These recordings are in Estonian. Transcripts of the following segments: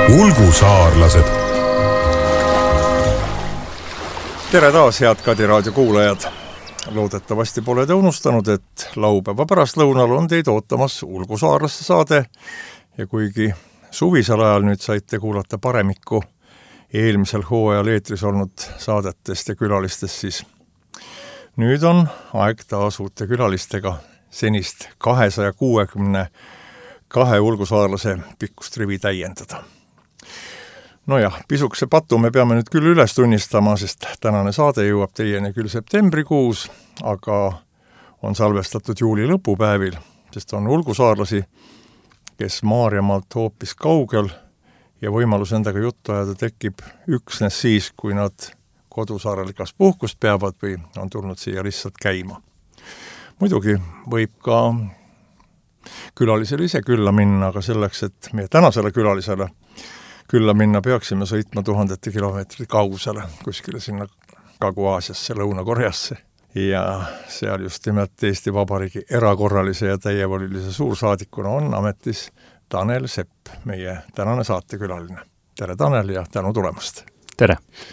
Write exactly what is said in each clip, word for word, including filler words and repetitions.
ulgusaarlased. Tere taas, head Kadi raadio kuulajad. Loodetavasti pole te unustanud, et laupäeva pärastlõunal on teid ootamas ulgusaarlaste saade ja kuigi suvisel ajal nüüd saite kuulata paremikku eelmisel hooajal eetris olnud saadetest ja külalistest, siis nüüd on aeg taas uute külalistega senist kahesaja kuuekümne kahe ulgusaarlase pikkust rivi täiendada. Nojah, pisukese patu me peame nüüd küll üles tunnistama, sest tänane saade jõuab teieni küll septembrikuus, aga on salvestatud juuli lõpupäevil, sest on ulgusaarlasi, kes Maarjamaalt hoopis kaugel ja võimalus endaga juttu ajada tekib üksnes siis, kui nad kodusaarel kas puhkust peavad või on tulnud siia lihtsalt käima. Muidugi võib ka külalisele ise külla minna, aga selleks, et meie tänasele külalisele külla minna, peaksime sõitma tuhandete kilomeetri kaugusele kuskile sinna Kagu-Aasiasse, Lõuna-Koreasse. Ja seal just nimelt Eesti Vabariigi erakorralise ja täievolilise suursaadikuna on ametis Tanel Sepp, meie tänane saatekülaline. Tere Tanel ja tänu tulemast! Tere!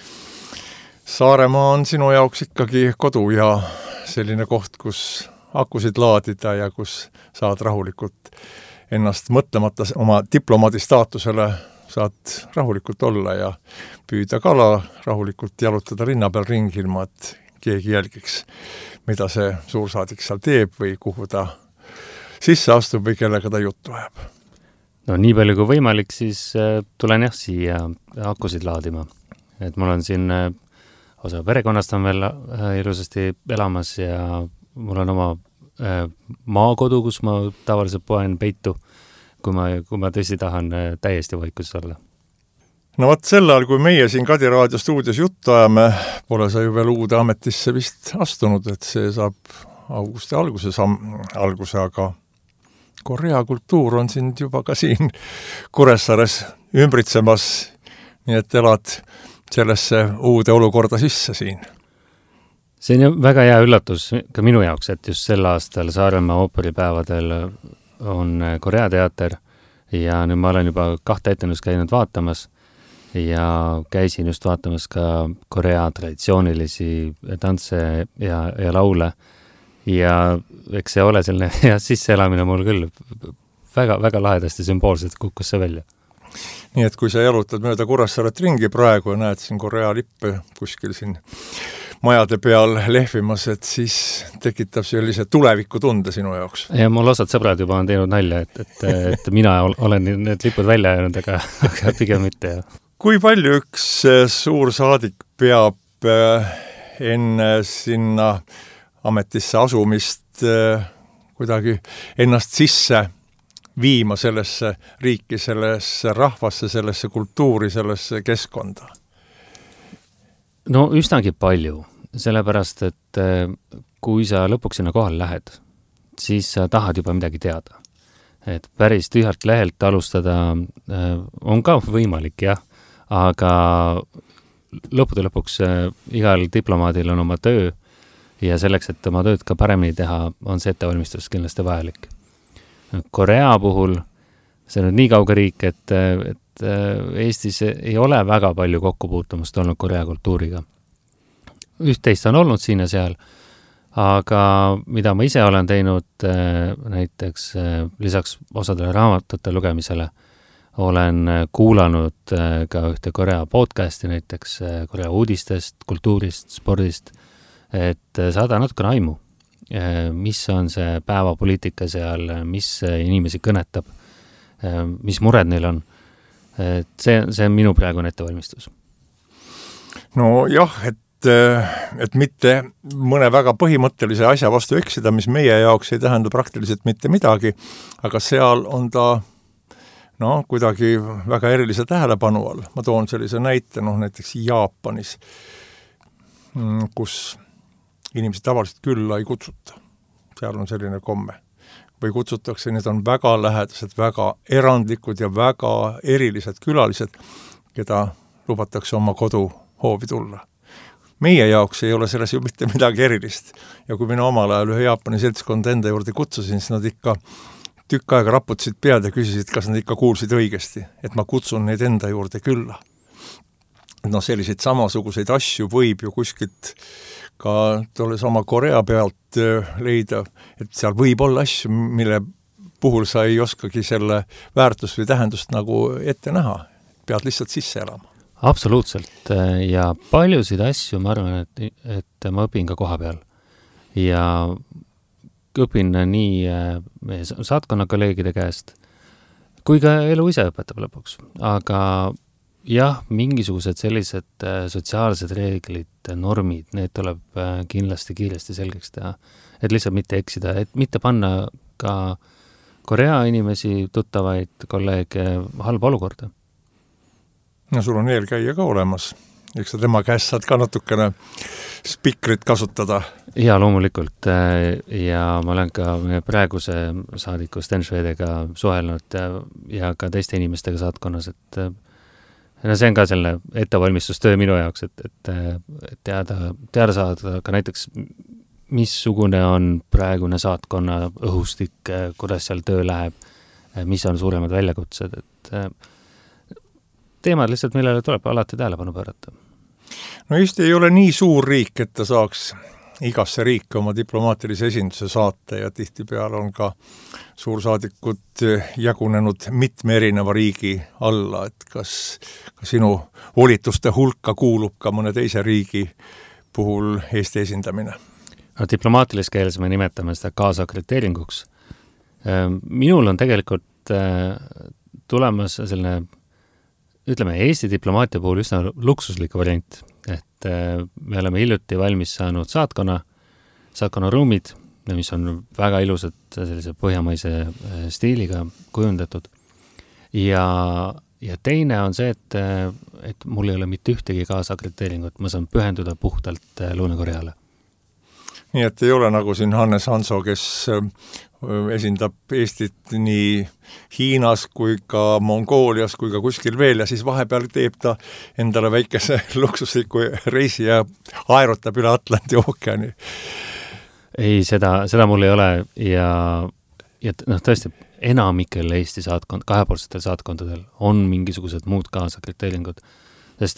Saaremaa on sinu jaoks ikkagi kodu ja selline koht, kus akusid laadida ja kus saad rahulikult ennast mõtlemata oma diplomaadi staatusele saad rahulikult olla ja püüda kala, rahulikult jalutada linna peal ringi ilma, et keegi jälgiks, mida see suursaadik seal teeb või kuhu ta sisse astub või kellega ta juttu ajab. No nii palju kui võimalik, siis tulen jah siia akusid laadima. Et mul on siin osa perekonnast on veel ilusasti elamas ja mul on oma maakodu, kus ma tavaliselt poen peitu, kui ma, kui ma tõesti tahan täiesti vaikuses olla. No võt sel ajal, kui meie siin Kadi raadio stuudios juttu ajame, pole sa ju veel uude ametisse vist astunud, et see saab augusti alguse sam- alguse, aga Korea kultuur on sind juba ka siin Kuressaares ümbritsemas, nii et elad sellesse uude olukorda sisse siin. See on väga hea üllatus ka minu jaoks, et just sel aastal Saaremaa ooperipäevadel on Korea teater ja nüüd ma olen juba kahte etendust käinud vaatamas ja käisin just vaatamas ka Korea traditsioonilisi tantse ja, ja laule ja eks see ole selline hea sisseelamine mul küll väga, väga lahedasti sümboolselt kukkus see välja. Nii et kui sa jalutad mööda Kuressaaret ringi praegu ja näed siin Korea lippe kuskil siin majade peal lehvimas, et siis tekitab sellise tuleviku tunde sinu jaoks. Ja mul osad sõbrad juba on teinud nalja, et, et, et mina olen need lipud välja jäänud, aga, aga pigem mitte. Ja. Kui palju üks suur saadik peab enne sinna ametisse asumist kuidagi ennast sisse viima sellesse riiki, sellesse rahvasse, sellesse kultuuri, sellesse keskkonda? No üsnagi palju, sellepärast, et kui sa lõpuks sinna kohal lähed, siis sa tahad juba midagi teada. Et päris tühjalt lehelt alustada on ka võimalik, jah, aga lõppude lõpuks igal diplomaadil on oma töö ja selleks, et oma tööd ka paremini teha, on see ettevalmistus kindlasti vajalik. Korea puhul see on nii kauge riik, et, et Eestis ei ole väga palju kokkupuutumust olnud Korea kultuuriga. Üht-teist on olnud siin ja seal, aga mida ma ise olen teinud näiteks lisaks osadele raamatute lugemisele, olen kuulanud ka ühte Korea podcasti, näiteks Korea uudistest, kultuurist, spordist, et saada natukene aimu, mis on see päevapoliitika seal, mis inimesi kõnetab, mis mured neil on. Et see, see on minu praegune ettevalmistus. No jah, et, et mitte mõne väga põhimõttelise asja vastu eksida, mis meie jaoks ei tähenda praktiliselt mitte midagi, aga seal on ta no, kuidagi väga erilise tähelepanu all. Ma toon sellise näite, noh, näiteks Jaapanis, kus inimesed tavaliselt külla ei kutsuta. Seal on selline komme. Või kutsutakse, need on väga lähedased, väga erandlikud ja väga erilised külalised, keda lubatakse oma koduhoovi tulla. Meie jaoks ei ole selles ju mitte midagi erilist. Ja kui mina omal ajal ühe Jaapani seltskond enda juurde kutsusin, siis nad ikka tükk aega raputasid pead ja küsisid, kas nad ikka kuulsid õigesti, et ma kutsun neid enda juurde külla. No selliseid samasuguseid asju võib ju kuskilt ka tolle sama Korea pealt leida, et seal võib olla asju, mille puhul sa ei oskagi selle väärtust või tähendust nagu ette näha. Pead lihtsalt sisse elama. Absoluutselt ja paljusid asju ma arvan, et, et ma õpin ka koha peal ja õpin nii meie saatkonna kolleegide käest kui ka elu ise õpetab lõpuks, aga jah, mingisugused sellised sotsiaalsed reeglid, normid, need tuleb kindlasti kiiresti selgeks teha, et lihtsalt mitte eksida, et mitte panna ka Korea inimesi, tuttavaid kolleege halba olukorda. No sul on eelkäija ka olemas. Eks sa tema käest saad ka natukene spikrit kasutada. Ja loomulikult. Ja ma olen ka praeguse saadiku Sten Švedega suhelnud ja, ja ka teiste inimestega saatkonnas, et no see on ka selle ettevalmistustöö minu jaoks, et, et, et teada, teada saada ka näiteks, missugune on praegune saatkonna õhustik, kuidas seal töö läheb, mis on suuremad väljakutsed, et teemad lihtsalt, millele tuleb alati tähelepanu pöörata. No Eesti ei ole nii suur riik, et ta saaks igasse riiki oma diplomaatilise esinduse saata ja tihtipeale on ka suursaadikud jagunenud mitme erineva riigi alla, et kas, kas sinu volituste hulka kuulub ka mõne teise riigi puhul Eesti esindamine? No, diplomaatilis keeles me nimetame seda kaasakrediteeringuks. Minul on tegelikult tulemas selline, ütleme, Eesti diplomaatia puhul üsna luksuslik variant, et me oleme hiljuti valmis saanud saatkonna, saatkonna ruumid, mis on väga ilusad sellise põhjamaise stiiliga kujundatud. Ja, ja teine on see, et, et mul ei ole mitte ühtegi kaasakrediteeringut, ma saan pühenduda puhtalt Lõuna-Koreale. Nii et ei ole nagu siin Hannes Hanso, kes esindab Eestit nii Hiinas kui ka Mongoolias kui ka kuskil veel ja siis vahepeal teeb ta endale väikese luksusliku reisi ja aerutab üle Atlandi ookeani. Ei, seda, seda mul ei ole ja, ja noh, tõesti enamikel Eesti saatkond, kahepoolsetel saatkondadel on mingisugused muud kaasakrediteeringud, sest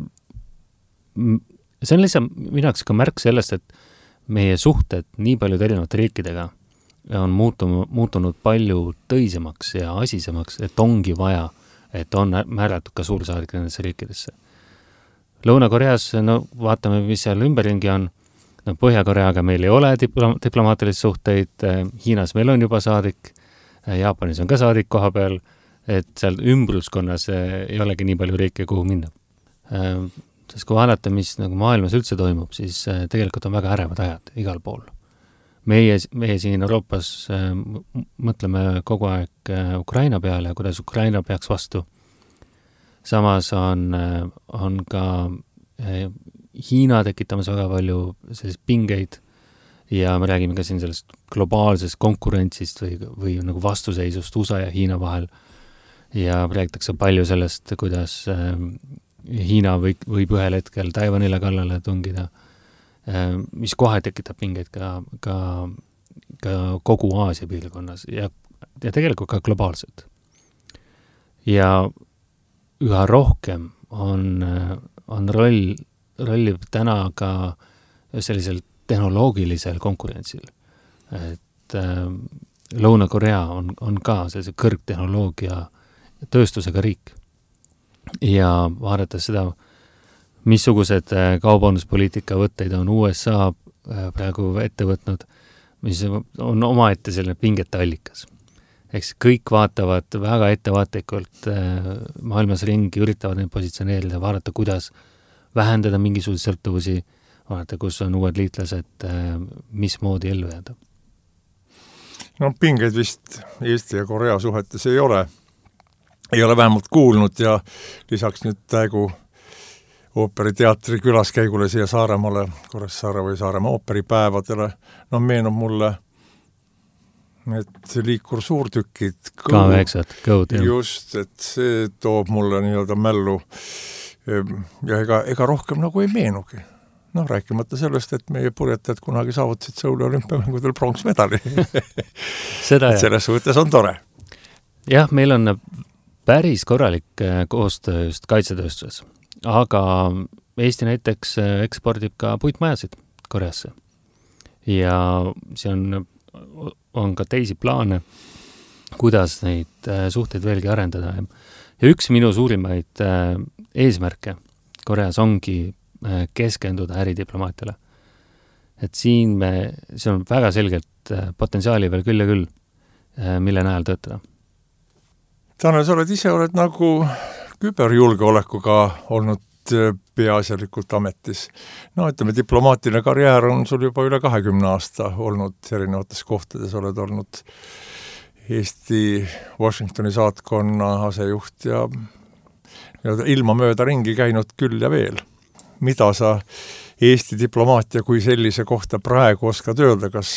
see on lihtsalt minu jaoks ka märk sellest, et meie suhted nii paljud erinevate riikidega on muutunud, muutunud palju tõisemaks ja asisemaks, et ongi vaja, et on määratud ka suursaadik nendesse riikidesse. Lõuna-Koreas, no vaatame, mis seal ümberringi on, no Põhja-Koreaga meil ei ole diplo- diplomaatilisi suhteid, Hiinas meil on juba saadik, Jaapanis on ka saadik koha peal, et seal ümbruskonnas ei olegi nii palju riike, kuhu minna. Sest kui vaadata, mis nagu maailmas üldse toimub, siis tegelikult on väga ärevad ajad igal pool. Meie, meie siin Euroopas mõtleme kogu aeg Ukraina peale, kuidas Ukraina peaks vastu. Samas on, on ka Hiina tekitamas väga palju sellist pingeid ja me räägime ka siin sellest globaalsest konkurentsist või, või nagu vastuseisust U S A ja Hiina vahel. Ja räägitakse palju sellest, kuidas Hiina võib, võib ühel hetkel Taiwanile kallale tungida, mis kohe tekitab pingeid ka, ka, ka kogu Aasia piirkonnas ja, ja tegelikult ka globaalselt. Ja üha rohkem on, on roll, rolli täna ka sellisel tehnoloogilisel konkurentsil. Et äh, Lõuna-Korea on, on ka sellise kõrgtehnoloogia tööstusega riik. Ja vaadates seda, missugused kaubanduspoliitika võtteid on U S A praegu ette võtnud, mis on omaette selline pingete allikas. Eks kõik vaatavad väga ettevaatlikult maailmas ringi, üritavad neid positsioneerida, vaadata, kuidas vähendada mingisuguseid sõltuvusi, vaadata, kus on uued liitlased, mismoodi ellu jääda. No pingeid vist Eesti ja Korea suhetes ei ole. Ei ole vähemalt kuulnud ja lisaks nüüd täigu ooperiteatri külaskäigule siia Saaremaale, Kuressaare või Saaremaa ooperipäevadele, no meenub mulle et liikur suurtükid K üheksad, kõud, just, et see toob mulle nii-öelda mällu ja ega, ega rohkem nagu ei meenugi. noh, rääkimata sellest, et meie purjetajad kunagi saavutasid Souli olümpiamängudel pronksmedali. Seda jah. Selles suhtes on tore. Jah, meil on päris korralik koostöö just kaitsetööstuses, aga Eesti näiteks ekspordib ka puitmajasid Koreasse. Ja see on, on ka teisi plaane, kuidas neid suhteid veelgi arendada. Ja üks minu suurimaid eesmärke Koreas ongi keskenduda äridiplomaatiale. Et siin me, see on väga selgelt potentsiaali veel küll ja küll, mille näel töötada. Tanel, sa oled ise oled nagu küberjulgeolekuga olnud peaasjalikult ametis. No ütleme, diplomaatiline karjäär on sul juba üle kahekümne aasta olnud erinevates kohtades, oled olnud Eesti Washingtoni saatkonna asejuht ja, ja ilma mööda ringi käinud küll ja veel. Mida sa Eesti diplomaatia kui sellise kohta praegu oskad öelda, kas,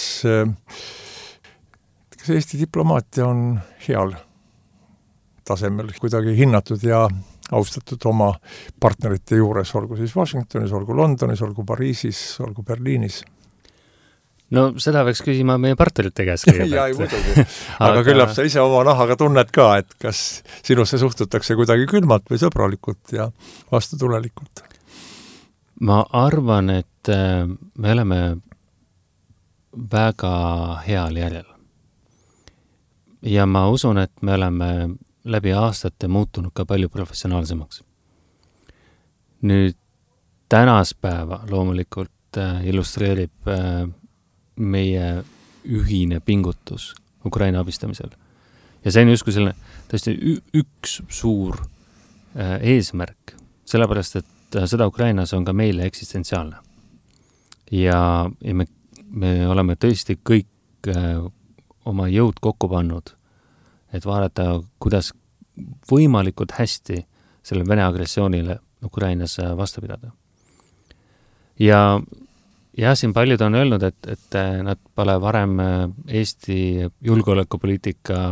kas Eesti diplomaatia on heal tasemel kuidagi hinnatud ja austatud oma partnerite juures, olgu siis Washingtonis, olgu Londonis, olgu Pariisis, olgu Berliinis? No seda võiks küsima meie partnerite käest. ja ei muidugi. Aga, aga küllap sa ise oma nahaga tunned ka, et kas sinusse suhtutakse kuidagi külmalt või sõbralikult ja vastutulelikult? Ma arvan, et me oleme väga heal järjel. Ja ma usun, et me oleme läbi aastate muutunud ka palju professionaalsemaks. Nüüd tänaspäeva loomulikult illustreerib meie ühine pingutus Ukraina abistamisel. Ja see on justkui selline tõesti üks suur eesmärk, sellepärast, et sõda Ukrainas on ka meile eksistentsiaalne. Ja, ja me, me oleme tõesti kõik oma jõud kokku pannud, et vaadata, kuidas võimalikult hästi selle Vene agressioonile Ukrainas vastu pidada. Ja Ja siin paljud on öelnud, et, et nad pole varem Eesti julgeolekupoliitika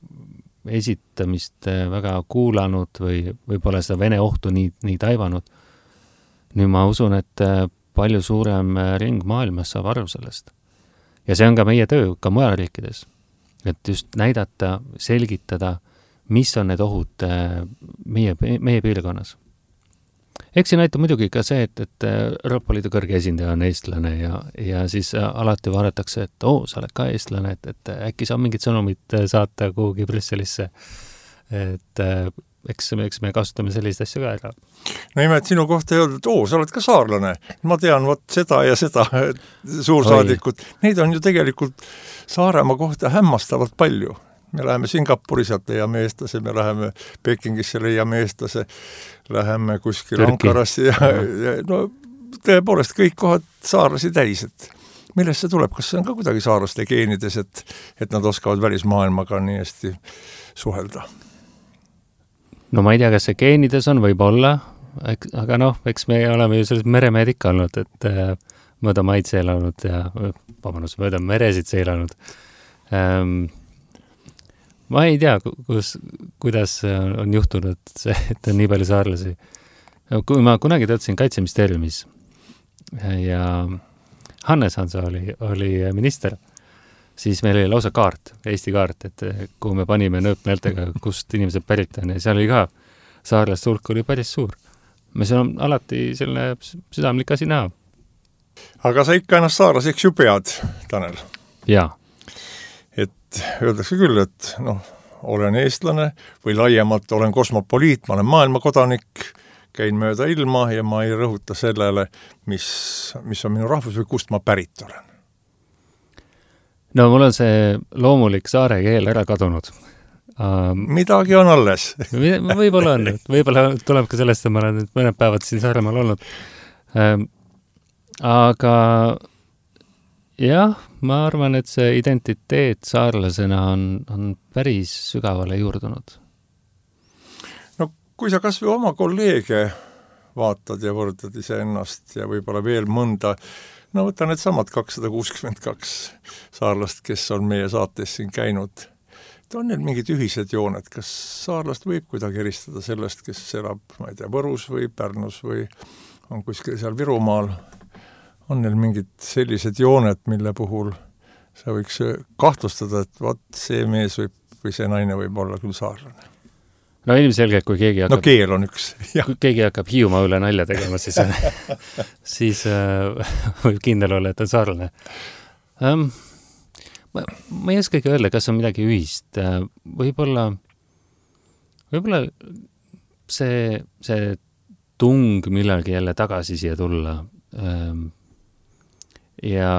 esitamist väga kuulanud või, või pole seda Vene ohtu nii, nii taivanud. Nüüd ma usun, et palju suurem ring maailmas saab aru sellest. Ja see on ka meie töö, ka mujal riikides. Et just näidata, selgitada, mis on need ohud meie, meie piirkonnas. Eks see näitab muidugi ka see, et, et Euroopa Liidu kõrge esindaja on eestlane ja, ja siis alati vaadatakse, et oo, sa oled ka eestlane, et, et äkki saab mingit sõnumit saata kuhugi Brüsselisse. Et eks, eks me kasutame sellist asju ka ära. No ime, et sinu kohta ei olnud, et oo, sa oled ka saarlane. Ma tean vot seda ja seda suursaadikut. Neid on ju tegelikult Saaremaa kohta hämmastavalt palju. Me läheme Singapuri, sealt leiame eestlase, me läheme Pekingisse, leiame eestlase, läheme kuskil Ankarasse ja, ja no tõepoolest kõik kohad saarlasi täis, et millest see tuleb? Kas see on ka kuidagi saarlaste geenides, et, et nad oskavad välismaailmaga nii hästi suhelda? No ma ei tea, kas see geenides on, võib olla, aga noh, eks me oleme ju sellised meremehed ikka olnud, et mööda maid seelanud ja vabandust, mööda meresid seelanud. Ähm, Ma ei tea, kus, kuidas on juhtunud, see, et on nii palju saarlasi. Kui ma kunagi töötasin Kaitseministeeriumis ja Hannes Hanso oli, oli minister, siis meil oli lausa kaart, Eesti kaart, et kuhu me panime nööpnäältega, kust inimesed pärit on ja seal oli ka saarlaste hulk oli päris suur. Me see on alati selline südamlik asi näha. Aga sa ikka ennast saarlaseks ju pead, Tanel? Jaa. Et öeldakse küll, et noh, olen eestlane või laiemalt olen kosmopoliit, ma olen maailmakodanik, käin mööda ilma ja ma ei rõhuta sellele, mis, mis on minu rahvus või kust ma pärit olen. No mul on see loomulik saare keel ära kadunud. Um, Midagi on alles. Võib-olla on, võib-olla tuleb ka sellest, et ma olen mõned päevad siin Saaremaal olnud. Um, aga jah, ma arvan, et see identiteet saarlasena on, on päris sügavale juurdunud. No kui sa kas või oma kolleege vaatad ja võrdad iseennast ja võib-olla veel mõnda, no võta need samad kakssada kuuskümmend kaks saarlast, kes on meie saates siin käinud. On neil mingid ühised jooned, kas saarlast võib kuidagi eristada sellest, kes elab, ma ei tea, Võrus või Pärnus või on kuskil seal Virumaal on neil mingid sellised jooned, mille puhul sa võiks kahtlustada, et vaat see mees võib, või see naine võib olla küll saarlane? No ilmselgelt, kui keegi hakkab, no keel on üks. kui keegi hakkab Hiiumaa üle nalja tegema, siis, siis äh, võib kindel olla, et on saarlane. Ähm, ma, ma ei oskagi öelda, kas on midagi ühist. Võib-olla, võib-olla see, see tung millalgi jälle tagasi siia tulla ähm, ja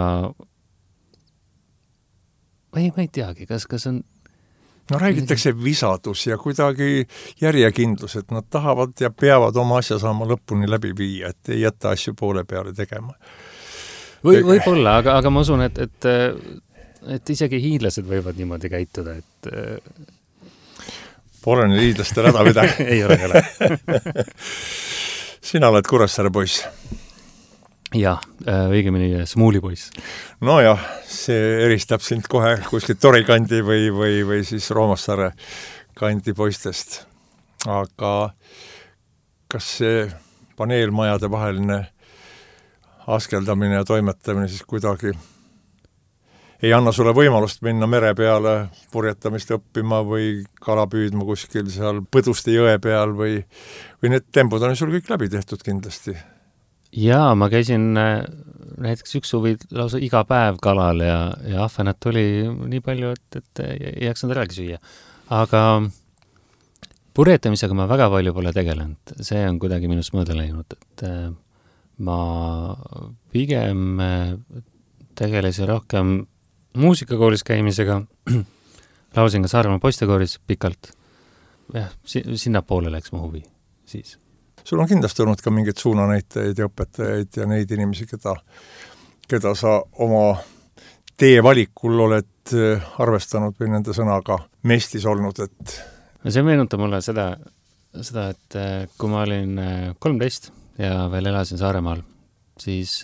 ma ei, ma ei teagi, kas, kas on no räägitakse visadus ja kuidagi järjekindlus, et nad tahavad ja peavad oma asja saama lõpuni läbi viia, et ei jätta asju poole peale tegema. Või, võib-olla, aga, aga ma usun, et, et, et isegi hiidlased võivad niimoodi käituda, et pole nii hiidlastel häda midagi. ei ole, ei ole. Sina oled Kuressaare poiss. Jah, õigemini Smuulipoiss. No jah, see eristab sind kohe kuskilt Tori kandi või, või, või siis Roomassaare kandi poistest. Aga kas see paneelmajade vaheline askeldamine ja toimetamine siis kuidagi ei anna sulle võimalust minna mere peale purjetamist õppima või kala püüdma kuskil seal Põduste jõe peal või, või need tempod on sul kõik läbi tehtud kindlasti? Jaa, ma käisin näiteks üks suvi lausa iga päev kalal ja, ja ahvenat tuli nii palju, et, et ei jaksanud äragi süüa. Aga purjetamisega ma väga palju pole tegelenud. See on kuidagi minust mõõda läinud, et ma pigem tegelesin rohkem muusikakoolis käimisega. Laulsin ka Saaremaa poistekooris pikalt. Jah, sinna poole läks mu huvi siis. Sul on kindlasti olnud ka mingeid suunanäitajaid ja õpetajaid ja neid inimesi, keda, keda sa oma tee valikul oled arvestanud või nende sõnaga mestis olnud, et no see meenutab mulle seda, seda, et kui ma olin kolmteist ja veel elasin Saaremaal, siis,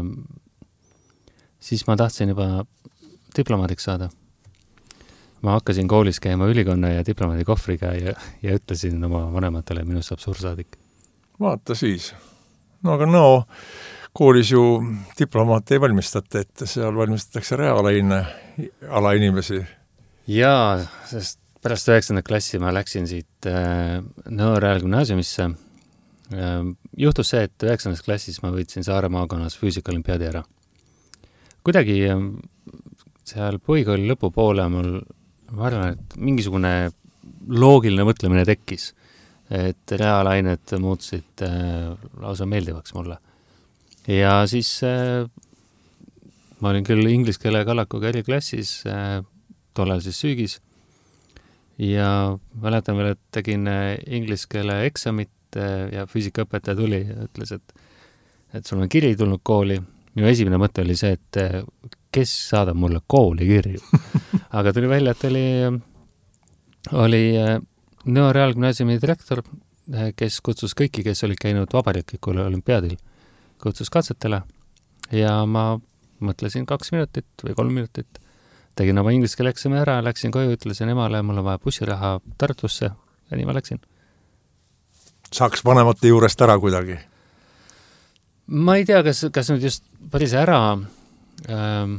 siis ma tahtsin juba diplomaadiks saada. Ma hakkasin koolis käima ülikonna ja diplomaadi kohvriga ja, ja ütlesin oma vanematele, minust saab suursaadik. Vaata siis. No aga no, koolis ju diplomaat ei valmistata ette, seal valmistatakse reaalaine ala inimesi. Jaa, sest pärast üheksandat klassi ma läksin siit äh, Nõo Reaalgümnaasiumisse. Äh, juhtus see, et üheksandas klassis ma võitsin Saare maakonnas füüsikaolümpiaadi ära. Kuidagi äh, seal põhikooli lõpupoole mul, ma arvan, et mingisugune loogiline mõtlemine tekkis. Et reaalained muutsid äh, lausa meeldivaks mulle. Ja siis äh, ma olin küll inglise keele kallakuga eriklassis, äh, tollal siis süügis, ja mäletan veel, et tegin äh, inglise keele eksamit äh, ja füüsikaõpetaja tuli ja ütles, et, et sul on kiri tulnud kooli. Minu esimene mõte oli see, et äh, kes saadab mulle kooli kirju. Aga tuli välja, et oli, oli äh, Nõo Reaalgümnaasiumi direktor, kes kutsus kõiki, kes olid käinud vabariiklikul olümpiaadil, kutsus katsetele ja ma mõtlesin kaks minutit või kolm minutit. Tegin oma inglise keele eksami ära, läksin koju, ütlesin emale, mul on vaja bussiraha Tartusse ja nii ma läksin. Saaks vanemate juurest ära kuidagi? Ma ei tea, kas, kas nüüd just päris ära. Ähm,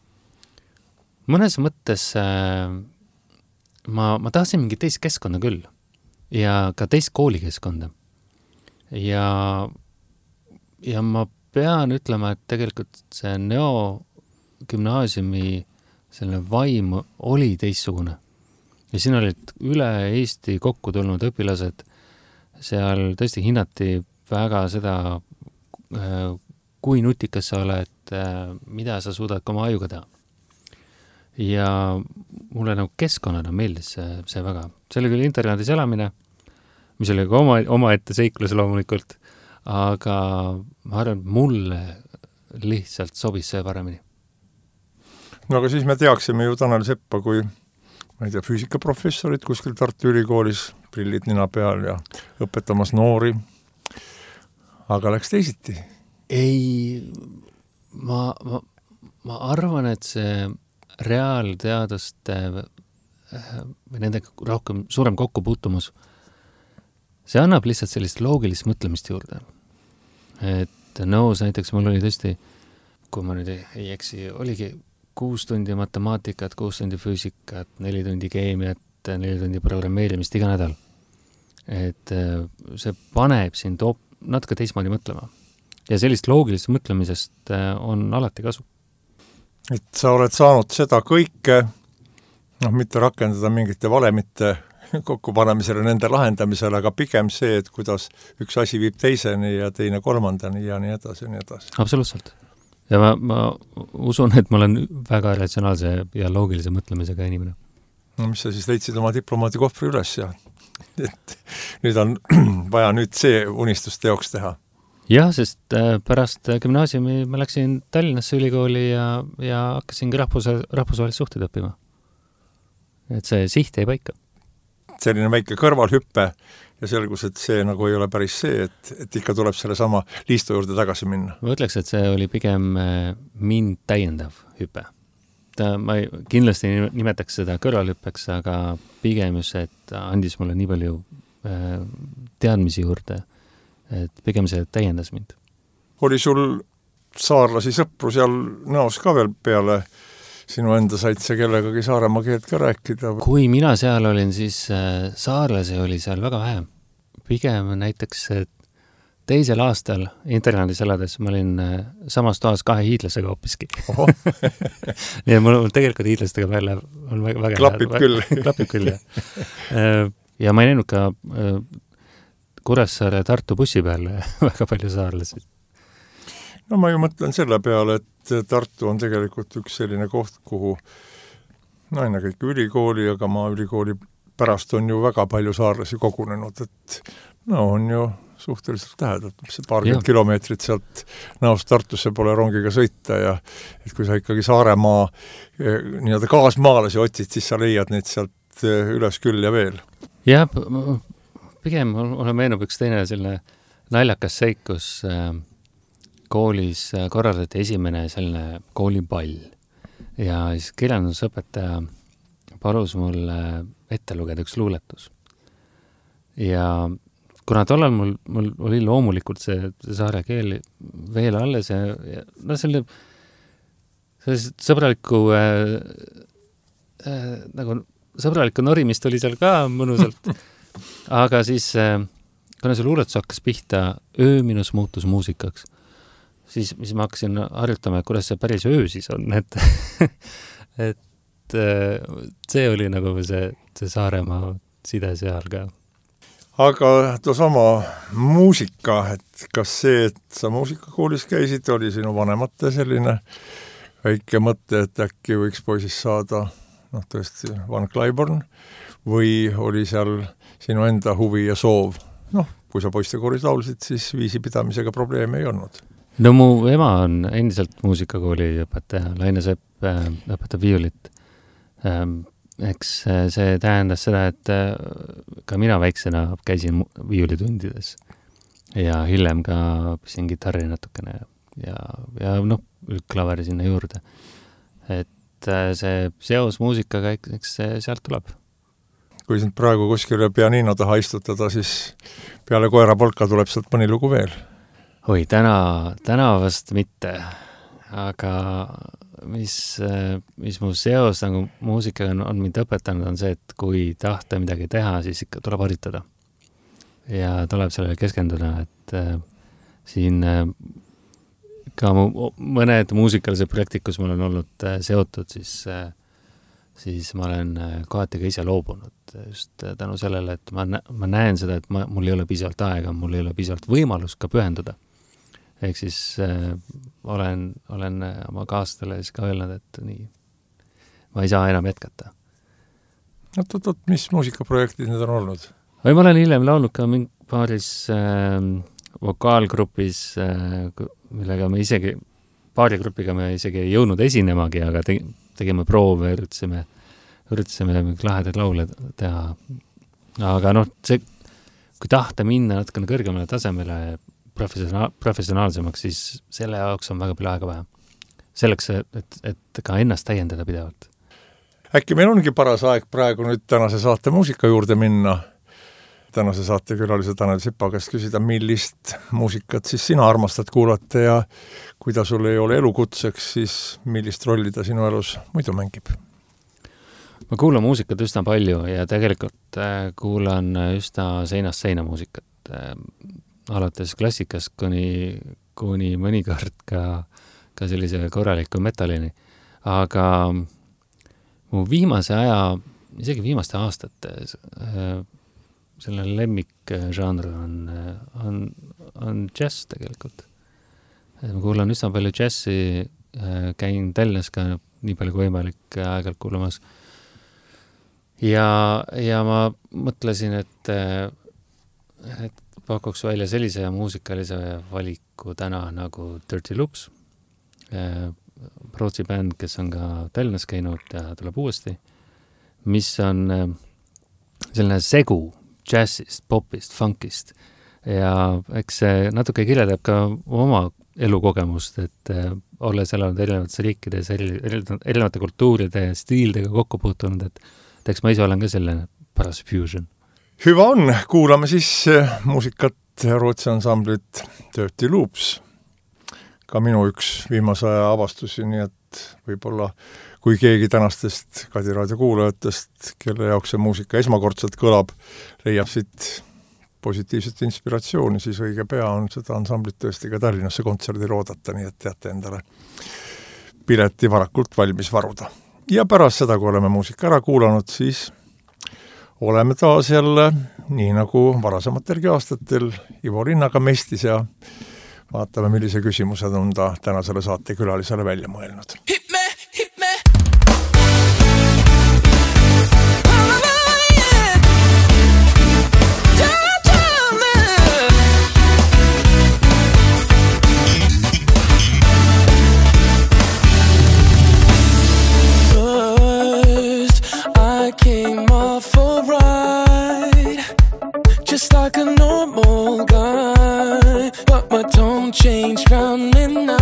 mõnes mõttes äh, Ma, ma tahtsin mingi teist keskkonda küll ja ka teist koolikeskkonda. Ja, ja ma pean ütlema, et tegelikult see Nõo gümnaasiumi selline vaim oli teistsugune. Ja siin olid üle Eesti kokku tulnud õpilased. Seal tõesti hinnati väga seda, kui nutikas sa oled, mida sa suudad ka oma ajuga teha. Ja mulle nagu keskkonnana meeldis see, see väga. See oli küll internaadis elamine, mis oli ka oma, oma ette seiklus loomulikult, aga ma arvan, et mulle lihtsalt sobis see paremini. No aga siis me teaksime ju Tanel Seppa kui, ma ei tea, füüsikaprofessorit kuskil Tartu Ülikoolis, prillid nina peal ja õpetamas noori. Aga läks teisiti? Ei, ma, ma, ma arvan, et see reaalteaduste või nendega rohkem suurem kokkupuutumus, see annab lihtsalt sellist loogilist mõtlemist juurde. Et Nõos näiteks mul oli tõesti kui ma nüüd ei, ei eksi, oligi kuus tundi matemaatikat, kuus tundi füüsikat, neli tundi keemiat, neli tundi programmeerimist iga nädal. Et see paneb sind op- natuke teismoodi mõtlema. Ja sellist loogilist mõtlemisest on alati kasu. Et sa oled saanud seda kõike, noh, mitte rakendada mingite valemite kokkupanemisele, nende lahendamisele, aga pigem see, et kuidas üks asi viib teiseni ja teine kolmandani ja nii edasi ja nii edasi. Absoluutselt. Ja ma, ma usun, et ma olen väga ratsionaalse ja loogilise mõtlemisega inimene. No mis sa siis leidsid oma diplomaadi kohvri üles ja et nüüd on vaja nüüd see unistus teoks teha? Jah, sest pärast gümnaasiumi ma läksin Tallinnasse ülikooli ja, ja hakkasingi rahvus, rahvusvahelist suhted õppima. Et see siht ei paika. Selline väike kõrvalhüppe ja selgus, et see nagu ei ole päris see, et, et ikka tuleb selle sama liistu juurde tagasi minna. Ma ütleks, et see oli pigem mind täiendav hüpe. Ta, ma ei, kindlasti nimetaks seda kõrvalhüppeks, aga pigem just, et andis mulle nii palju teadmisi juurde, et pigem see täiendas mind. Oli sul saarlasi sõpru seal näos ka veel peale sinu enda said see kellegagi Saaremaa keelt ka rääkida? Kui mina seal olin, siis saarlasi oli seal väga vähe. Pigem näiteks teisel aastal internaadis elades ma olin samas toas kahe hiidlasega hoopiski. Nii et mul tegelikult hiidlastega veel on väga, väga klapib hea, küll. klapib küll, jah. Ja ma ei näinud ka Kuressaare Tartu bussi peal väga palju saarlasi. No ma ju mõtlen selle peale, et Tartu on tegelikult üks selline koht, kuhu no aina kõik ülikooli, aga ma ülikooli pärast on ju väga palju saarlasi kogunenud, et no on ju suhteliselt tähendab, see paarkümmend kilomeetrit sealt näost Tartusse pole rongiga sõita ja et kui sa ikkagi Saaremaa nii-öelda kaasmaalasi otsid, siis sa leiad neid sealt üles küll ja veel. Jah, pigem mulle meenub üks teine selline naljakas seik, kus koolis korraldati esimene selline koolipall ja siis kirjandusõpetaja palus mul ette lugeda üks luuletus. Ja kuna tollal mul, mul oli loomulikult see, see saare keel veel alles ja, ja no selle, selle sõbraliku äh, äh, nagu sõbralikku norimist oli seal ka mõnusalt, aga siis äh, kuna see luuletus hakkas pihta öö minus muutus muusikaks, siis mis ma hakkasin harjutama, et kuidas see päris öö siis on, et, et see oli nagu see, see Saaremaa side seal ka. Aga too sama muusika, et kas see, et sa muusikakoolis käisid, oli sinu vanemate selline väike mõte, et äkki võiks poisist saada, noh tõesti, Van Cliburn, või oli seal sinu enda huvi ja soov? Noh, kui sa poistekoolis laulsid, siis viisi pidamisega probleeme ei olnud. No mu ema on endiselt muusikakooli õpetaja, Laine Sepp õpetab viiulit. Eks see tähendas seda, et ka mina väiksena käisin viiulitundides ja hiljem ka õppisin gitarri natukene ja, ja noh, klaveri sinna juurde. Et see seos muusikaga, eks see sealt tuleb. Kui sind praegu kuskile pianino taha istutada, siis peale koera polka tuleb sealt mõni lugu veel. Oi, täna, täna vast mitte, aga mis, mis mu seos nagu muusikaga on, on mind õpetanud, on see, et kui tahta midagi teha, siis ikka tuleb haritada. Ja tuleb sellele keskenduda, et äh, siin äh, ka mu, mõned muusikalised projektid, kus ma olen olnud äh, seotud, siis, äh, siis ma olen äh, kohati ka ise loobunud. Just äh, tänu sellele, et ma, nä- ma näen seda, et ma, mul ei ole piisavalt aega, mul ei ole piisavalt võimalust ka pühenduda. Ehk siis äh, olen, olen oma kaastele siis ka öelnud, et nii, ma ei saa enam jätkata. Oot, oot, oot, mis muusikaprojektid need on olnud? Või ma olen hiljem laulnud ka mingi paaris äh, vokaalgrupis, äh, millega me isegi, paari grupiga me isegi ei jõudnud esinemagi, aga te, tegime proove, üritasime, üritasime mingi lahedaid laule teha. Aga noh, see, kui tahta minna natukene kõrgemale tasemele, Professionaal, professionaalsemaks, siis selle jaoks on väga palju aega vähe. Selleks, et, et ka ennast täiendada pidevalt. Äkki meil ongi paras aeg praegu nüüd tänase saate muusika juurde minna. tänase saatekülalise Tanel Sipa käest küsida, millist muusikat siis sina armastad kuulata ja kui ta sul ei ole elukutseks, siis millist rolli ta sinu elus muidu mängib? Ma kuulan muusikat üsna palju ja tegelikult kuulan üsna seinast seina muusikat. Alates klassikast kuni, kuni mõnikord ka, ka sellise korraliku metalini. Aga mu viimase aja, isegi viimaste aastate selle lemmikžanr on, on, on jazz tegelikult. Ma kuulan üsna palju džässi, käin Tallinnas ka nii palju kui võimalik aegalt kuulamas. Ja, ja ma mõtlesin, et, et pakuks välja sellise muusikalise valiku täna nagu Dirty Loops, Rootsi bänd, kes on ka Tallinnas käinud ja tuleb uuesti, mis on selline segu džässist, popist, funkist ja eks see natuke kirjeldab ka oma elukogemust, et olles elanud erinevates riikides, erinevate kultuuride ja stiildega kokku puutunud, et eks ma ise olen ka selline paras fusion. Hüva on, kuulame siis muusikat Rootsi ansamblit Dirty Loops. Ka minu üks viimase aja avastusi, nii et võib-olla kui keegi tänastest Kadiraadio kuulajatest, kelle jaoks see muusika esmakordselt kõlab, leiab siit positiivset inspiratsiooni, siis õige pea on seda ansamblit tõesti ka Tallinnasse kontserdil oodata, nii et teate endale pileti varakult valmis varuda. Ja pärast seda, kui oleme muusika ära kuulanud, siis oleme taas jälle, nii nagu varasematergi aastatel, Ivo Linnaga mestis ja vaatame, millise küsimused on ta tänasele saate külalisele välja mõelnud. Just like a normal guy, but my tone changed round midnight.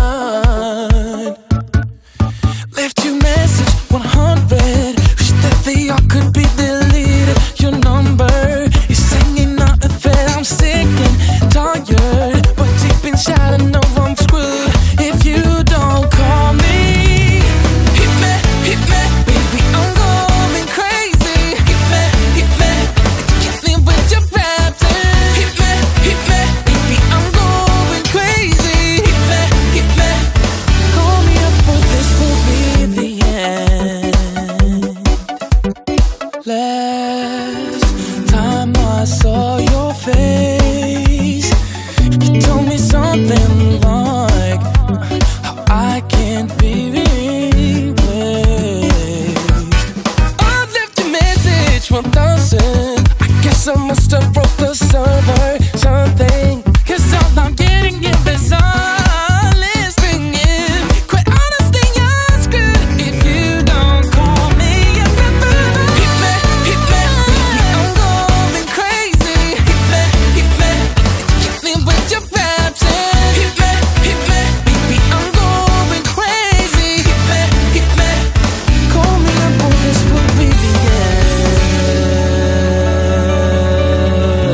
Left you message one hundred, wish that they all could be deleted. Your number is singing out a thread. I'm sick and tired, but deep inside I know I'm screwed if you don't call me. Hit me, hit me, baby, I'm going crazy. Hit me, hit me, get me with your raps. Hit me, hit me, baby, I'm going crazy. Hit me, hit me, call me up, but this will be the end. Last time I saw your face, you told me something like how I can't be replaced. I left your message one thousand. I guess I must have broke the server. Something, cause all I'm getting is silence ringing. Quite honestly, you're screwed if you don't call me. Hit me, hit me, baby, I'm going crazy. Hit me, hit me, get me with your raps. Hit me, hit me, baby, I'm going crazy. Hit me, hit me, call me up, oh, this will be the end.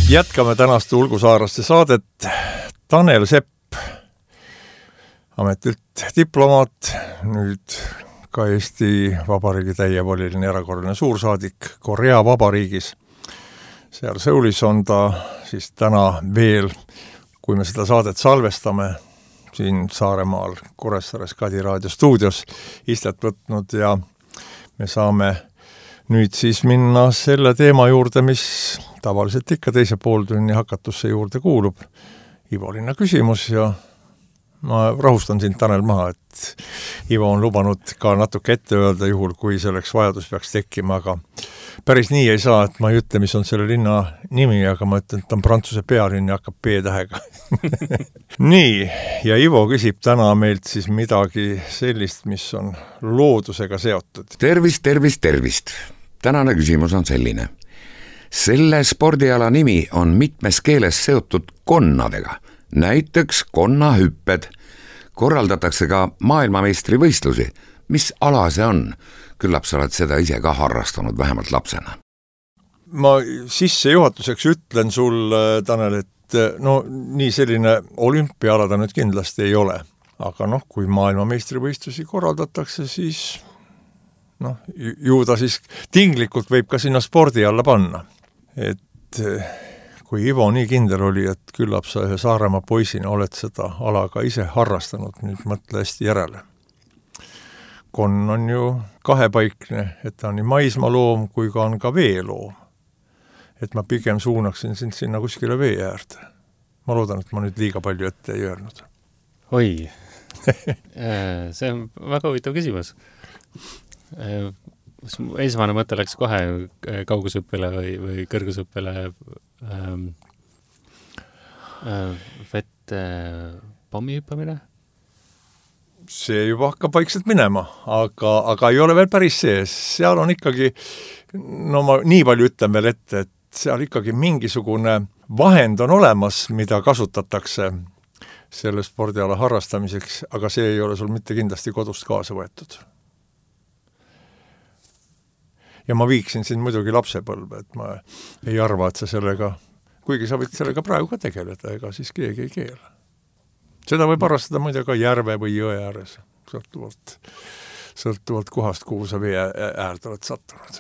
Jätkame tänast Ulgusaaraste saadet. Tanel Sepp, ametilt diplomaat, nüüd ka Eesti Vabariigi täievoliline erakorraline suursaadik Korea Vabariigis. Seal Soulis on ta siis täna veel, kui me seda saadet salvestame, siin Saaremaal Kuressaares Kadi raadio stuudios istet võtnud ja me saame nüüd siis minna selle teema juurde, mis tavaliselt ikka teise pooltunni hakatusse juurde kuulub. Ivolinna küsimus ja ma rahustan sind, Tanel, maha, et Ivo on lubanud ka natuke ette öelda juhul, kui selleks vajadus peaks tekkima, aga päris nii ei saa, et ma ei ütle, mis on selle linna nimi, aga ma ütlen, et ta on Prantsuse pealinn ja hakkab P-tähega. Nii, ja Ivo küsib täna meilt siis midagi sellist, mis on loodusega seotud. Tervist, tervist, tervist. Tänane küsimus on selline. Selle spordiala nimi on mitmes keeles seotud konnadega, näiteks konnahüpped. Korraldatakse ka maailmameistri võistlusi. Mis ala see on? Küllap sa oled seda ise ka harrastanud vähemalt lapsena. Ma sisse juhatuseks ütlen sul, Tanel, et no nii selline olümpiaala ta nüüd kindlasti ei ole. Aga noh, kui maailmameistri võistlusi korraldatakse, siis noh, ju ta siis tinglikult võib ka sinna spordi alla panna. Et kui Ivo nii kindel oli, et küllap sa ühe Saaremaa poisina oled seda ala ka ise harrastanud, nüüd mõtle hästi järele. Konn on ju kahepaikne, et ta on nii maismaloom kui ka on ka veeloom. Et ma pigem suunaksin sind sinna kuskile vee äärde. Ma loodan, et ma nüüd liiga palju ette ei öelnud. Oi, see on väga huvitav küsimus. Esimene mõte läks kohe kaugusõppele või, või kõrgusõppele ähm, äh, vette pommihüppamine? See juba hakkab vaikselt minema, aga, aga ei ole veel päris sees. Seal on ikkagi, no ma nii palju ütlen veel ette, et seal ikkagi mingisugune vahend on olemas, mida kasutatakse selle spordiala harrastamiseks, aga see ei ole sul mitte kindlasti kodust kaasa võetud. Ja ma viiksin sind muidugi lapsepõlve, et ma ei arva, et sa sellega, kuigi sa võid sellega praegu ka tegeleda, ega siis keegi ei keela. Seda võib harrastada muide ka järve või jõe ääres, sõltuvalt, sõltuvalt kohast, kuhu sa vee äärde oled sattunud.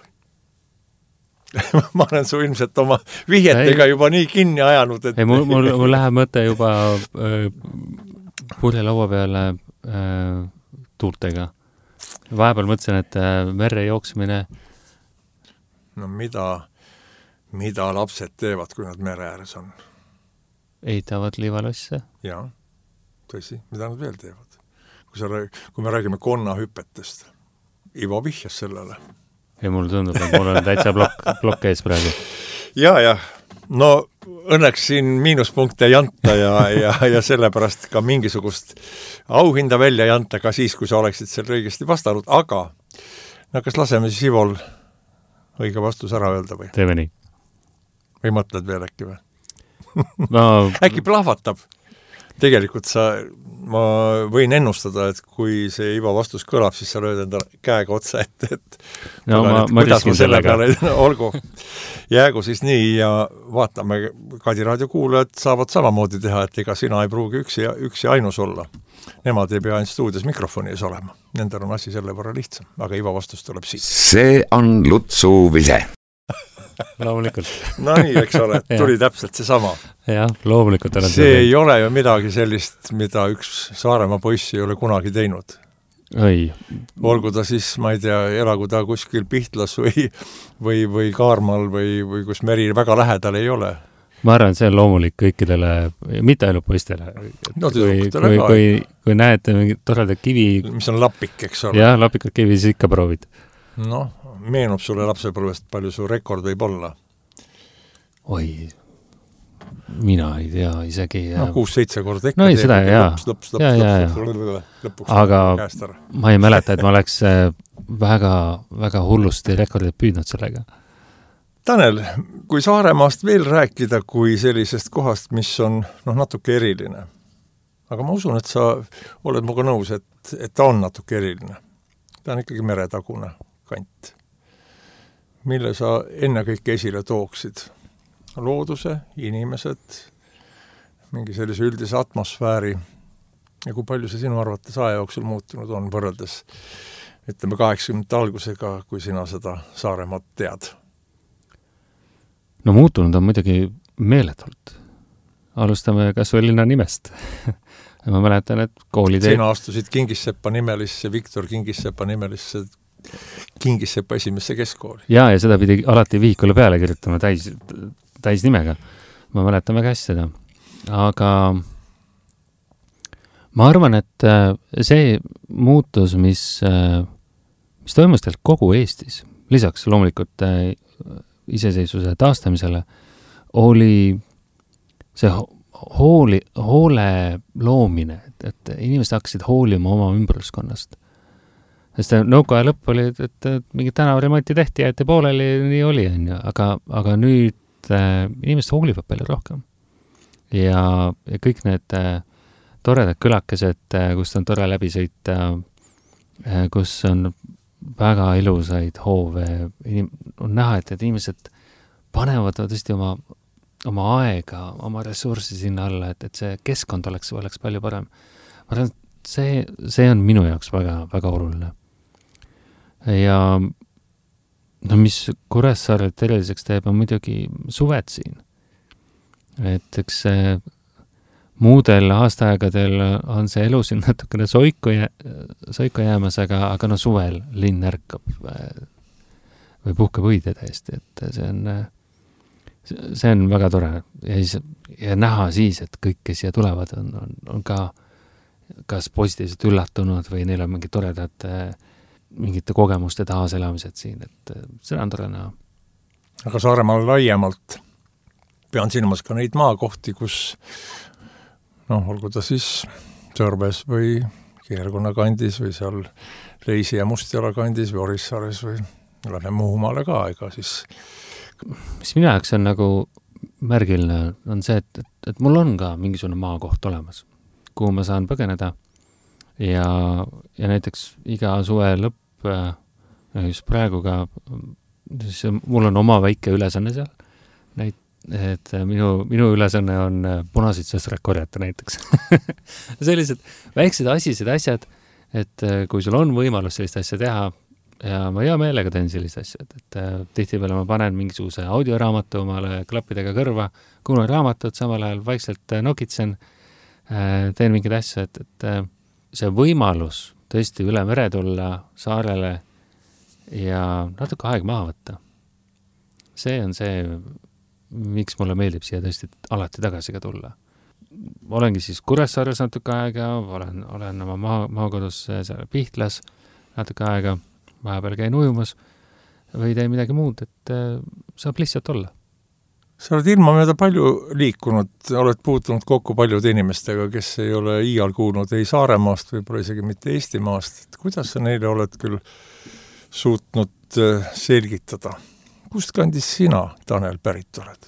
Ma olen su ilmselt oma vihjetega juba nii kinni ajanud, et... Ei, mul, mul, mul läheb mõte juba äh, pulje laua peale äh, tuurtega. Vahepeal mõtlesin, et äh, merre jooksmine... No mida, mida lapsed teevad, kui nad mere ääres on? Eitavad liivalosse? Jaa, tõsi, mida nad veel teevad? Kui, sa, kui me räägime konnahüpetest, Ivo vihjas sellele. Ja mul tundub, et mul on täitsa blok, blok ees praegu. Jaa, jah. No õnneks siin miinuspunkte ei anta ja, ja, ja sellepärast ka mingisugust auhinda välja ei anta ka siis, kui sa oleksid seal õigesti vastanud, aga no kas laseme siis Ivol õige vastus ära öelda või? Teeme nii. Või mõtled veel äkki või? No... äkki plahvatab. Tegelikult sa, ma võin ennustada, et kui see Ivo vastus kõlab, siis sa lööd enda käega otsa ette, et no, ma, nüüd, ma diskin sellega. Peale, olgu, jäägu siis nii ja vaatame, Kadi raadio kuulajad saavad samamoodi teha, et ega sina ei pruugi üksi, üksi ainus olla. Nemad ei pea ainult stuudios mikrofoni ees olema. Nendel on asi selle võrra lihtsam, aga Ivo vastus tuleb siit. See on Lutsu vise. Loomulikult. No nii, eks ole, tuli täpselt see sama. Jah, loomulikult. See seda. Ei ole ju midagi sellist, mida üks Saaremaa poissi ei ole kunagi teinud. Ei. Olgu ta siis, ma ei tea, elagu ta kuskil Pihtlas või, või, või Kaarmal või, või kus meri väga lähedal ei ole. Ma arvan, see on loomulik kõikidele, mitte ainult poistele. No, kui, kui, kui, kui näete mingid toredad kivi... Mis on lapik, eks ole? Jah, lapikad kivi, siis ikka proovid. Noh, meenub sulle lapsepõlvest, palju su rekord võib olla? Oi, mina ei tea isegi... No kuus-seitse korda ikka. No ei, seda, jaa. Lõps, lõps, lõps, ja, ja, lõps, lõpuks aga ma ei mäleta, et ma oleks väga, väga hullusti rekordit püüdnud sellega. Tanel, kui Saaremaast veel rääkida kui sellisest kohast, mis on noh, natuke eriline, aga ma usun, et sa oled muga nõus, et, et ta on natuke eriline. Ta on ikkagi meretagune kant. Mille sa enne kõik esile tooksid? looduse, inimesed, mingi sellise üldise atmosfääri ja kui palju see sinu arvates aja jooksul muutunud on võrreldes ütleme kaheksakümnendate algusega, kui sina seda Saaremaad tead? No muutunud on muidugi meeletult. Alustame kas või linna nimest. Ma mäletan, et koolitee... Sina astusid Kingissepa nimelisse, Viktor Kingissepa nimelisse Kingissepa esimesse keskkooli. Jaa, ja seda pidi alati vihikule peale kirjutama täis, täis nimega. Ma mäletan väga hästi seda. Aga ma arvan, et see muutus, mis, mis toimus teil kogu Eestis, lisaks loomulikult iseseisvuse taastamisele, oli see hooli, hoole loomine, et, et inimesed hakkasid hoolima oma ümbruskonnast. Sest nõukaja lõpp oli, et, et mingid tänavaremonti tehti ja ette pooleli nii oli, on ju. Aga, aga nüüd äh, inimesed hoolivad palju rohkem. Ja, ja kõik need äh, toredad külakesed, äh, kus on tore läbi sõita, äh, kus on väga ilusaid hoove, inim, on näha, et, et inimesed panevad tõesti oma, oma aega, oma ressurssi sinna alla, et, et see keskkond oleks, oleks palju parem. Ma arvan, see, see on minu jaoks väga, väga oluline. Ja no mis Kuressaaret eriliseks teeb, on muidugi suved siin. Et eks see muudel aastaaegadel on see elu siin natukene soiku, jä, soiku jäämas, aga, aga no suvel linn ärkab või puhkab õide täiesti, et see on, see on väga tore. Ja, siis, ja näha siis, et kõik, kes siia tulevad, on, on, on ka kas positiivselt üllatunud või neil on mingid toredad mingite kogemuste taaselamised siin, et seda on tore näha. Aga Saaremaal laiemalt pean silmas ka neid maakohti, kus noh, olgu ta siis Sõrves või Keerkonna kandis või seal Reisi ja Mustjala kandis või Orissaares või lähme Muhumaale ka, ega siis mis minu jaoks on nagu märgiline, on see, et, et, et mul on ka mingisugune maakoht olemas, kuhu ma saan põgeneda ja, ja näiteks iga suve lõpp, just praegu ka, siis mul on oma väike ülesanne seal, näit, et minu, minu ülesanne on punaseid sõstrad korjata näiteks. Sellised väiksed asised asjad, et kui sul on võimalus sellist asja teha, ja ma hea meelega teen sellist asja, et, et tihtipeale ma panen mingisuguse audioraamatu omale klappidega kõrva, kuulan raamatut, samal ajal vaikselt nokitsen, teen mingid asja, et, et see võimalus tõesti üle mere tulla saarele ja natuke aeg maha võtta. See on see, miks mulle meeldib siia tõesti alati tagasi ka tulla. Olengi siis Kuressaares natuke aega, olen, olen oma maa, maakodus seal Pihtlas natuke aega, vahepeal käin ujumas või teen midagi muud, et saab lihtsalt olla. Sa oled ilma mööda palju liikunud, oled puutunud kokku paljude inimestega, kes ei ole iial kuulnud ei Saaremaast või pole isegi mitte Eestimaast. Et kuidas sa neile oled küll suutnud selgitada? Kust kandis sina, Tanel, pärit oled?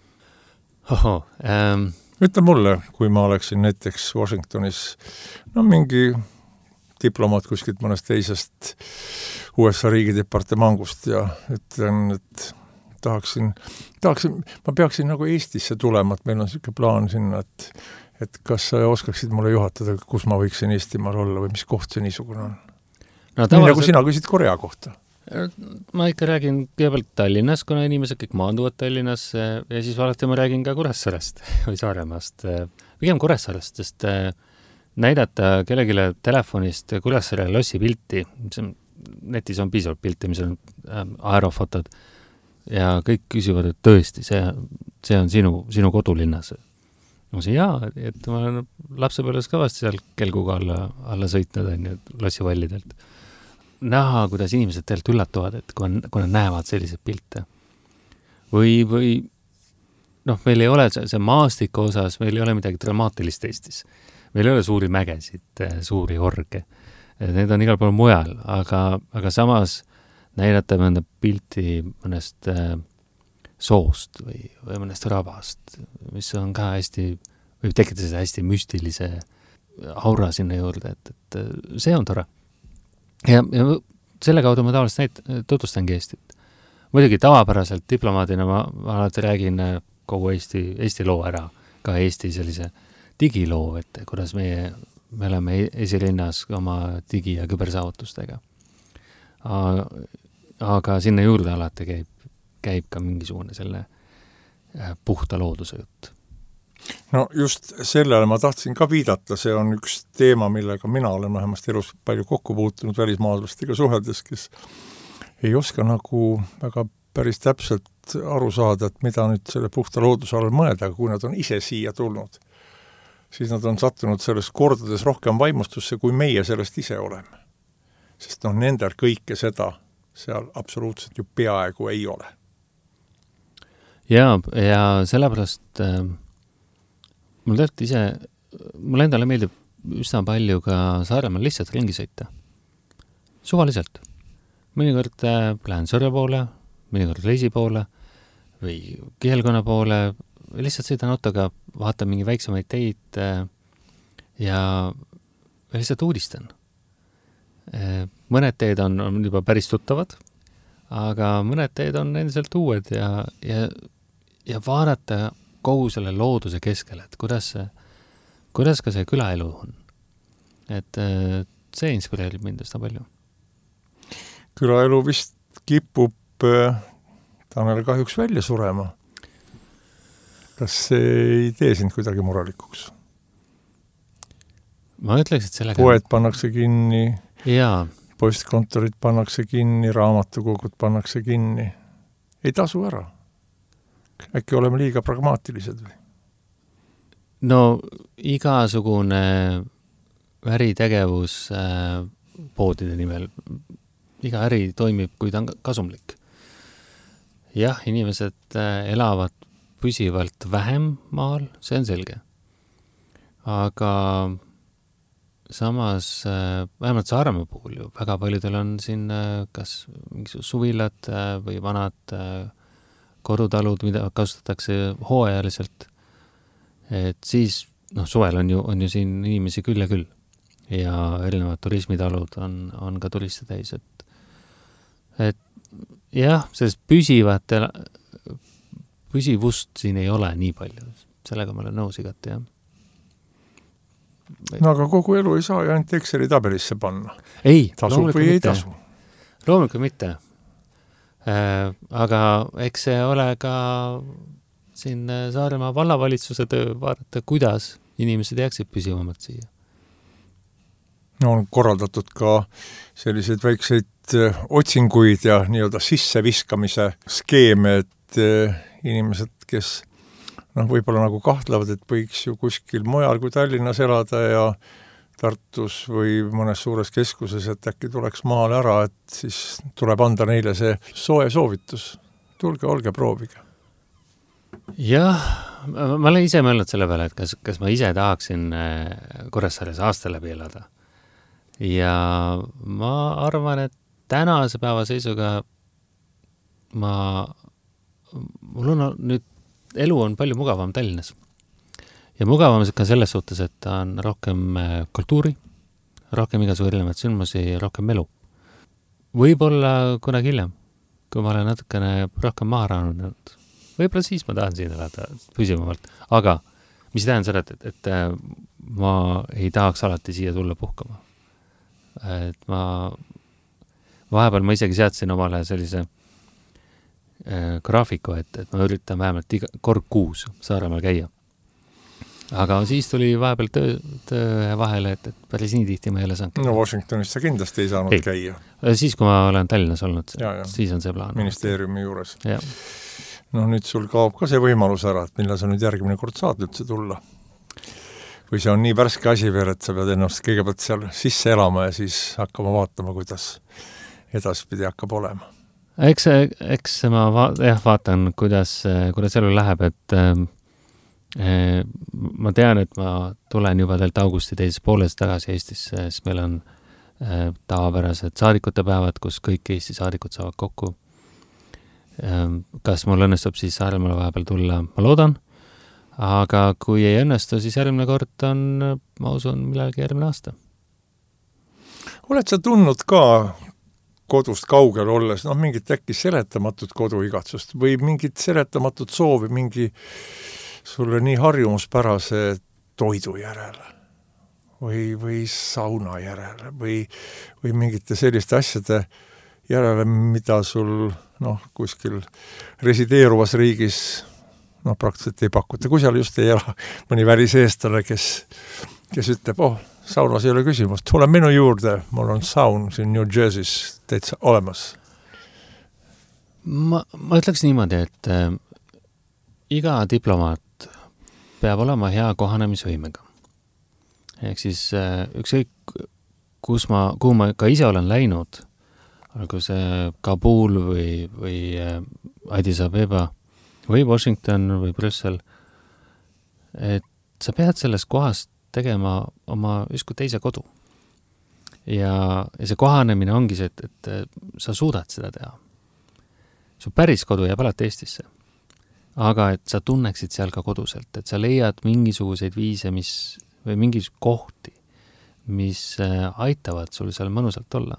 Oho, ähm... ütle mulle, kui ma oleksin näiteks Washingtonis, no mingi diplomaat kuskilt mõnest teisest U S A riigidepartamangust ja ütlen, et tahaksin, tahaksin, ma peaksin nagu Eestisse tulema, et meil on selline plaan sinna, et, et kas sa oskaksid mulle juhatada, kus ma võiksin Eestimaal olla või mis koht see niisugune on? No, tavaliselt... Nii nagu sina küsid Korea kohta. Ma ikka räägin kõigepealt Tallinnas, kuna inimesed kõik maanduvad Tallinnas ja siis alati ma räägin ka Kuressaarest või Saaremaast. Pigem Kuressaarest, sest näidata kellegile telefonist Kuressaare lossi pilti, netis on piisavalt pilti, mis on aerofotod, ja kõik küsivad, et tõesti, see, see on sinu, sinu kodulinnas. Ma see jaa, et ma olen lapsepõlves kõvasti seal kelguga alla, alla sõitnud, on ju, lossivallidelt. Näha, kuidas inimesed tegelikult üllatuvad, et kui, on, kui nad näevad selliseid pilte. Või, või noh, meil ei ole see, see maastiku osas, meil ei ole midagi dramaatilist Eestis. Meil ei ole suuri mägesid, suuri orge. Need on igal pool mujal, aga, aga samas näidata mõnda pilti mõnest äh, soost või, või mõnest rabast, mis on ka hästi, võib tekitada seda hästi müstilise aura sinna juurde, et, et see on tore. Ja, ja selle kaudu ma tavaliselt näit, tutvustangi Eestit. Muidugi tavapäraselt diplomaadina ma, ma alati räägin kogu Eesti, Eesti loo ära, ka Eesti sellise digiloo, et kuidas meie, me oleme esilinnas oma digi- ja kübersaavutustega. Aga sinna juurde alati käib, käib ka mingisugune selle puhta looduse jutt. No just sellele ma tahtsin ka viidata, see on üks teema, millega mina olen vähemasti elus palju kokku puutunud välismaalastega suheldes, kes ei oska nagu väga päris täpselt aru saada, et mida nüüd selle puhta looduse all mõelda, aga kui nad on ise siia tulnud, siis nad on sattunud sellest kordades rohkem vaimustusse, kui meie sellest ise oleme. Sest noh, nendel kõike seda seal absoluutselt ju peaaegu ei ole. Ja, ja sellepärast äh, mul tegelikult ise, mul endale meeldib üsna palju ka Saaremaal lihtsalt ringi sõita. Suvaliselt. Mõnikord äh, lähen Sõrve poole, mõnikord Leisi poole või Kihelkonna poole, lihtsalt sõidan autoga, vaatan mingi väiksemaid teid äh, ja lihtsalt uudistan. Äh, mõned teed on, on juba päris tuttavad, aga mõned teed on endiselt uued ja, ja, ja vaadata kogu selle looduse keskel, et kuidas, see, kuidas ka see külaelu on. Et äh, see inspireerib mind üsna palju. Külaelu vist kipub äh, Tanel kahjuks välja surema. Kas see ei tee sind kuidagi muralikuks? Ma ütleks, et sellega... Poed pannakse kinni, jaa. Postkontorid pannakse kinni, raamatukogud pannakse kinni. Ei tasu ära. Äkki oleme liiga pragmaatilised või? No igasugune äritegevus äh, poodide nimel, iga äri toimib, kui ta on kasumlik. Jah, inimesed äh, elavad püsivalt vähem maal, see on selge. Aga samas, äh, vähemalt Saaremaa puhul ju, väga paljudel on siin äh, kas mingisugused suvilad äh, või vanad äh, kodutalud, mida kasutatakse hooajaliselt, et siis, noh, suvel on ju, on ju siin inimesi küll ja küll ja erinevad turismitalud on, on ka turiste täis, et, et jah, sellest püsivat püsivust siin ei ole nii palju, sellega ma olen nõus igati, jah. No aga kogu elu ei saa ju ainult Exceli tabelisse panna. Ei, tasub või ei tasu? Loomulikult mitte. Äh, aga eks see ole ka siin Saaremaa vallavalitsuse töö vaadata, kuidas inimesed jääksid püsivamalt siia. No on korraldatud ka selliseid väikseid otsinguid ja nii-öelda sisseviskamise skeeme, et inimesed, kes noh, võib-olla nagu kahtlevad, et võiks ju kuskil mujal kui Tallinnas elada ja Tartus või mõnes suures keskuses, et äkki tuleks maale ära, et siis tuleb anda neile see soe soovitus. Tulge, olge, proovige. Jah, ma olen ise mõelnud selle peale, et kas, kas ma ise tahaksin Kuressaares aasta läbi elada. Ja ma arvan, et tänase päeva seisuga ma, mul on nüüd, elu on palju mugavam Tallinnas. Ja mugavam ka selles suhtes, et ta on rohkem kultuuri, rohkem igasugu erinevaid sündmusi, rohkem elu. Võib-olla kunagi hiljem, kui ma olen natukene rohkem maha raanud, võib-olla siis ma tahan siin elada püsivamalt. Aga mis tähendab seda, et, et, et ma ei tahaks alati siia tulla puhkama. Et ma, vahepeal ma isegi seadsin omale sellise äh, graafiku, et, et ma üritan vähemalt iga, kord kuus Saaremaal käia. Aga siis tuli vahepeal töö, töö vahele, et, et päris nii tihti ma ei ole saanud. No Washingtonis sa kindlasti ei saanud ei. käia. Siis, kui ma olen Tallinnas olnud, ja, ja. siis on see plaan. Ministeeriumi juures. Ja. No nüüd sul kaob ka see võimalus ära, et millal sa nüüd järgmine kord saad üldse tulla. Või see on nii värske asi veel, et sa pead ennast kõigepealt seal sisse elama ja siis hakkama vaatama, kuidas edaspidi hakkab olema. Eks, eks ma va- jah, vaatan, kuidas, kuidas elu läheb, et ma tean, et ma tulen juba teilt augusti teises pooles tagasi Eestisse, sest meil on äh, tavapärased saadikute päevad, kus kõik Eesti saadikud saavad kokku. Ähm, kas mul õnnestub siis Saaremaale vahepeal tulla? Ma loodan. Aga kui ei õnnestu, siis järgmine kord on, ma usun, millalgi järgmine aasta. Oled sa tundnud ka kodust kaugel olles, noh, mingit äkki seletamatut koduigatsust või mingit seletamatut soovi mingi sulle nii harjumuspärase toidu järele või, või sauna järele või, või mingite selliste asjade järele, mida sul noh, kuskil resideeruvas riigis noh, praktiliselt ei pakuta, kui seal just ei ela mõni väliseestlane, kes, kes ütleb, oh, saunas ei ole küsimus, tule minu juurde, mul on saun siin New Jersey's täitsa olemas. Ma, ma ütleks niimoodi, et äh, iga diplomaat peab olema hea kohanemisvõimega. Ehk siis äh, ükskõik, kus ma, kuhu ma ka ise olen läinud, olgu see Kabul või, või äh, Addis Abeba või Washington või Brüssel, et sa pead sellest kohast tegema oma ükskõik teise kodu. Ja, ja see kohanemine ongi see, et, et sa suudad seda teha. Su päris kodu jääb alati Eestisse. Aga et sa tunneksid seal ka koduselt, et sa leiad mingisuguseid viise, mis, või mingis kohti, mis aitavad sul seal mõnusalt olla.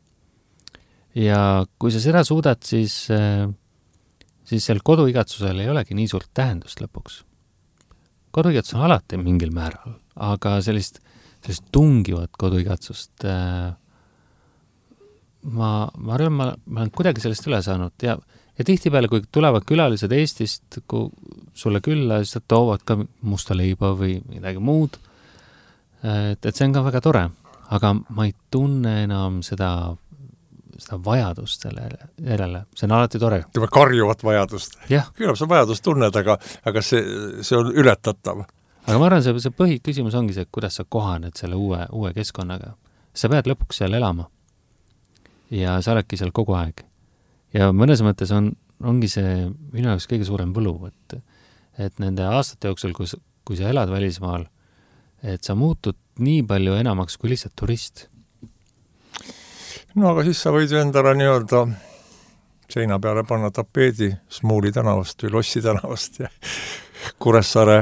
Ja kui sa seda suudad, siis, siis seal koduigatsusel ei olegi nii suurt tähendust lõpuks. Koduigatsus on alati mingil määral, aga sellist, sellist tungivat koduigatsust äh, ma, ma arvan, ma, ma olen kuidagi sellest üle saanud ja, ja tihtipeale, kui tulevad külalised Eestist, kui sulle külla, siis nad toovad ka musta leiba või midagi muud, et, et see on ka väga tore, aga ma ei tunne enam seda seda vajadust selle järele. See on alati tore. Tema karjuvat vajadust. Jah. Küllap sa vajadust tunned, aga, aga see, see on ületatav. Aga ma arvan, see, see põhiküsimus ongi see, kuidas sa kohaned selle uue, uue keskkonnaga. Sa pead lõpuks seal elama. Ja sa oledki seal kogu aeg. Ja mõnes mõttes on, ongi see minu jaoks kõige suurem võlu, et, et nende aastate jooksul, kui, kui sa elad välismaal, et sa muutud nii palju enamaks kui lihtsalt turist. No aga siis sa võid ju endale nii-öelda seina peale panna tapeedi Smuuli tänavast või Lossi tänavast ja Kuressaare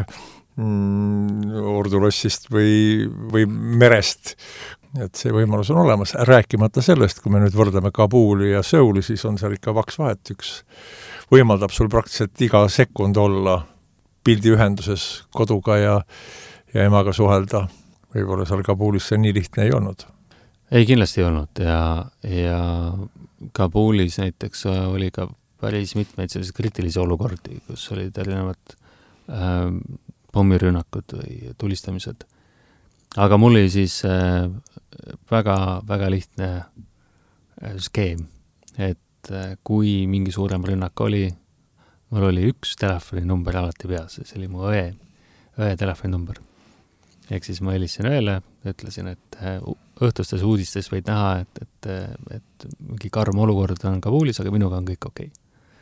mm, Ordulossist või, või merest. Et see võimalus on olemas. Rääkimata sellest, kui me nüüd võrdleme Kabuli ja Seuli, siis on seal ikka vaks vahet. Üks võimaldab sul praktiliselt iga sekund olla pildiühenduses koduga ja, ja emaga suhelda. Võib-olla seal Kabulis see nii lihtne ei olnud. Ei, kindlasti ei olnud ja, ja Kabulis näiteks oli ka päris mitmeid selliseid kritilisi olukordi, kus olid erinevad äh, pommirünnakud või tulistamised. Aga mul oli siis äh, väga, väga lihtne äh, skeem, et äh, kui mingi suurem rünnak oli, mul oli üks telefoninumber alati peas, see oli mu õe, õe telefoninumber. Ehk siis ma helistasin õele, ütlesin, et õhtustes uudistes võid näha, et, et, et mingi karm olukord on Kabulis, aga minuga on kõik okei.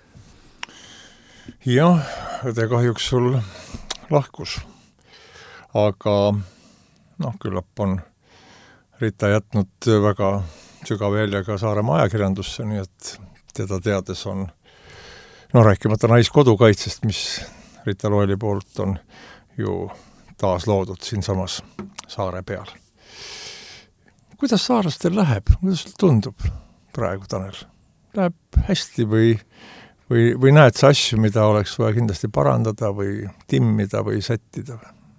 Jah, õde kahjuks sul lahkus. Aga noh, küllap on Rita jätnud väga sügava jäljaga Saaremaa ajakirjandusse, nii et teda teades on, no rääkimata naiskodukaitsest, mis Rita Loeli poolt on ju taas loodud siin samas saare peal. Kuidas saarlastel läheb? Kuidas tundub praegu, Tanel? Läheb hästi või, või, või näed sa asju, mida oleks vaja kindlasti parandada või timmida või sättida?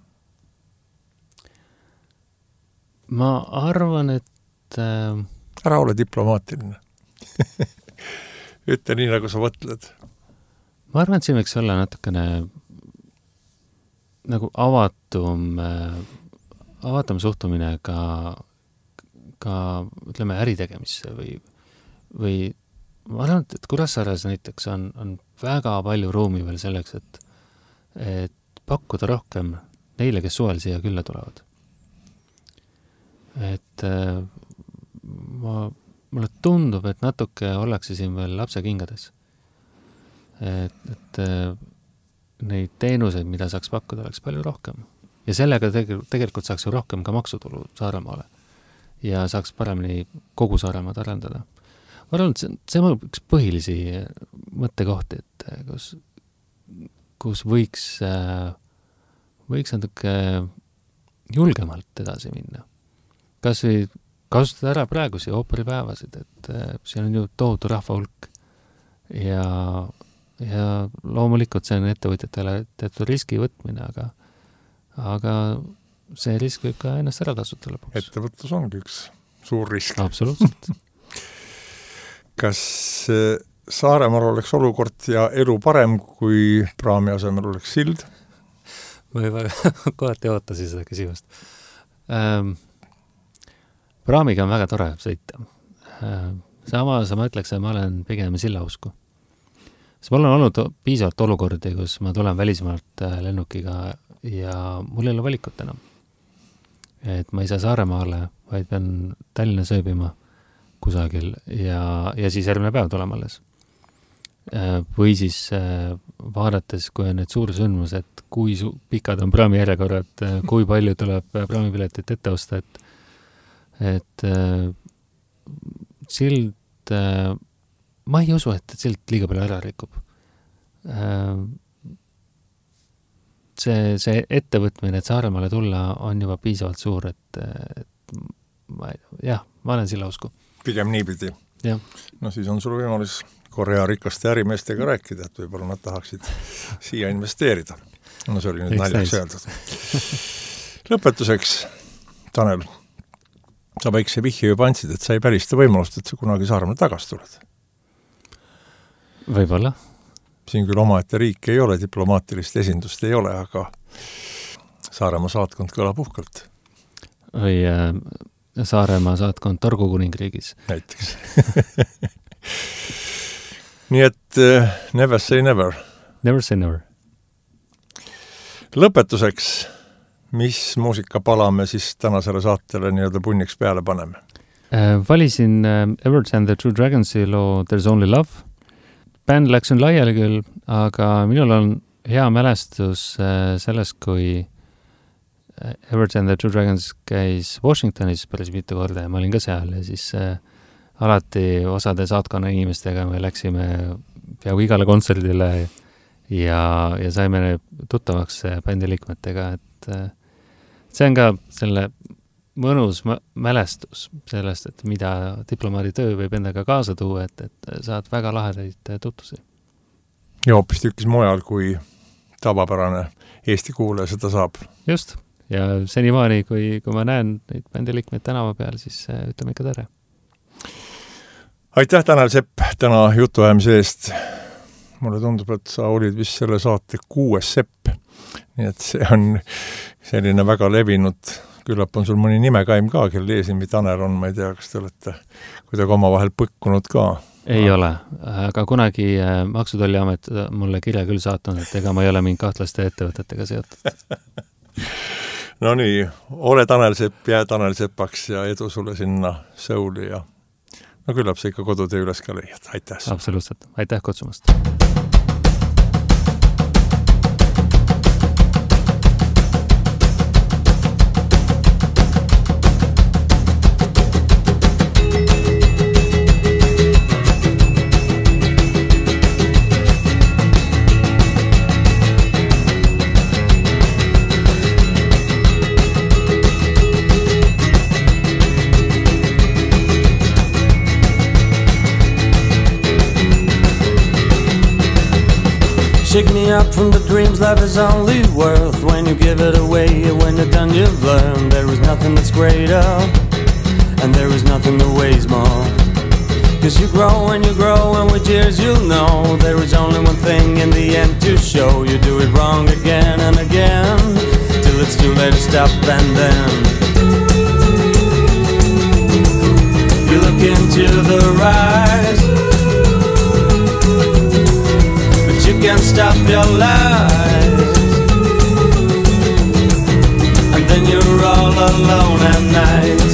Ma arvan, et äh... ära ole diplomaatiline. Ütle nii, nagu sa mõtled. Ma arvan, et siin võiks olla natukene nagu avatum, avatum suhtumine ka, ka ütleme, äritegemisse või, või ma arvan, et Kuressaares näiteks on, on väga palju ruumi veel selleks, et, et pakkuda rohkem neile, kes suvel siia külla tulevad. Et ma, mulle tundub, et natuke ollakse siin veel lapse kingades. Et, et neid teenuseid, mida saaks pakkuda, oleks palju rohkem. Ja sellega tegelikult saaks ju rohkem ka maksutulu Saaremaale. Ja saaks paremini kogu Saaremaad arendada. Ma arvan, et see, see on üks põhilisi mõttekohti, et kus, kus võiks, võiks natuke julgemalt edasi minna. Kas või kasutada ära praegusi ooperipäevasid, et siin on ju tohutu rahva hulk ja, ja loomulikult see on ettevõtjatele teatud riski võtmine, aga, aga see risk võib ka ennast ära tasuta lõpuks. Ettevõtlus ongi üks suur risk. Absoluutselt. Kas Saaremaal oleks olukord ja elu parem, kui praami asemel oleks sild? Ma juba kohati ootasin seda küsimust. Ähm, praamiga on väga tore sõita. Ähm, samas ma ütleks, et ma olen pigem sillausku. Sest mul on olnud piisavalt olukordi, kus ma tulen välismaalt lennukiga ja mul ei ole valikut enam. Et ma ei saa Saaremaale, vaid pean Tallinna sööbima kusagil ja, ja siis järgmine päev tulema alles. Või siis vaadates, kui on need suur sündmus, et kui su- pikad on praami järjekorrad, kui palju tuleb praamipiletit ette osta, et, et sild, ma ei usu, et sild liiga palju ära rikub. See, see ettevõtmine, et Saaremaale tulla, on juba piisavalt suur, et, et ma, jah, ma olen silla usku. Pigem niipidi. Ja. No siis on sul võimalus Korea rikaste ärimeestega rääkida, et võib-olla nad tahaksid siia investeerida. No see oli nüüd naljaks öeldud. Lõpetuseks, Tanel, sa väikse vihje juba andsid, et sa ei pärista võimalust, et sa kunagi Saaremaale tagasi tuled. Võib-olla. Siin küll omaette riik ei ole, diplomaatilist esindust ei ole, aga Saaremaa saatkond kõlab uhkelt. Või äh, Saaremaa saatkond Targu kuningriigis. Näiteks. Nii et uh, never say never. Never say never. Lõpetuseks, mis muusikapala me siis tänasele saatele nii-öelda punniks peale paneme? Äh, valisin äh, Everett and the True Dragonsi loo There's Only Love. Bänd läks on laiali küll, aga minul on hea mälestus äh, sellest, kui Everett and the True Dragons käis Washingtonis päris mitu korda ja ma olin ka seal ja siis äh, alati osade saatkonna inimestega me läksime peaaegu igale kontserdile ja, ja saime tuttavaks bändi liikmetega, et äh, see on ka selle mõnus mälestus sellest, et mida diplomaadi töö võib endaga kaasa tuua, et, et saad väga lahedaid tutvusi. Ja hoopis tükis mujal, kui tavapärane Eesti kuulaja seda saab. Just, ja senimaani, kui, kui ma näen neid bändiliikmeid tänava peal, siis ütleme ikka tere. Aitäh, Tanel Sepp, täna jutuajamise eest. Mulle tundub, et sa olid vist selle saate kuues Sepp, nii et see on selline väga levinud. Küllap on sul mõni nimekaim ka, kel Eesimi Tanel on, ma ei tea, kas te olete kuidagi omavahel põkkunud ka? Ei ah. ole, aga kunagi Maksutolliamet mulle kirja küll saatnud, et ega ma ei ole mind kahtlaste ettevõtetega seotud. No nii, ole Tanel Sepp, jää Tanel Seppaks ja edu sulle sinna Souli ja no küllap sa ikka kodutöö üles ka leiad. Aitäh! Absoluutselt, aitäh kutsumast! Shake me up from the dreams life is only worth when you give it away. When you're done you've learned there is nothing that's greater and there is nothing that weighs more. Cause you grow and you grow and with years you'll know there is only one thing in the end to show. You do it wrong again and again till it's too late to stop and then you look into the rise. You can't stop your life and then you're all alone at night.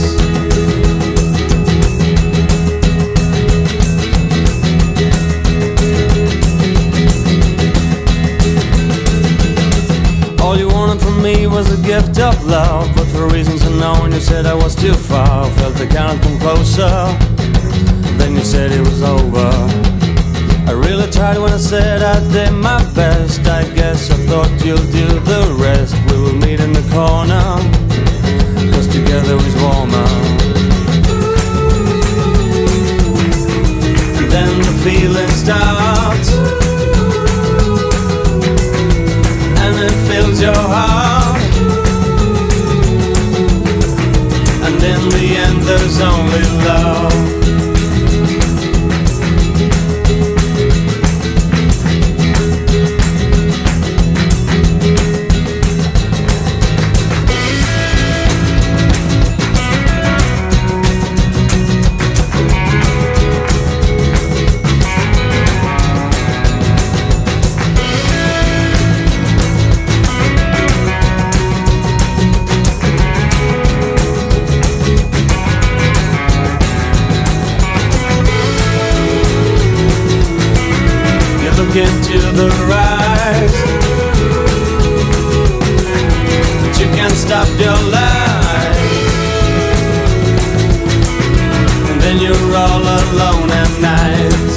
All you wanted from me was a gift of love, but for reasons unknown you said I was too far. Felt I can't come closer, then you said it was over. I really tried when I said I did my best. I guess I thought you'll do the rest. We will meet in the corner, cause together is warmer. there's only love. Into the rise, but you can't stop your life, and then you're all alone at night.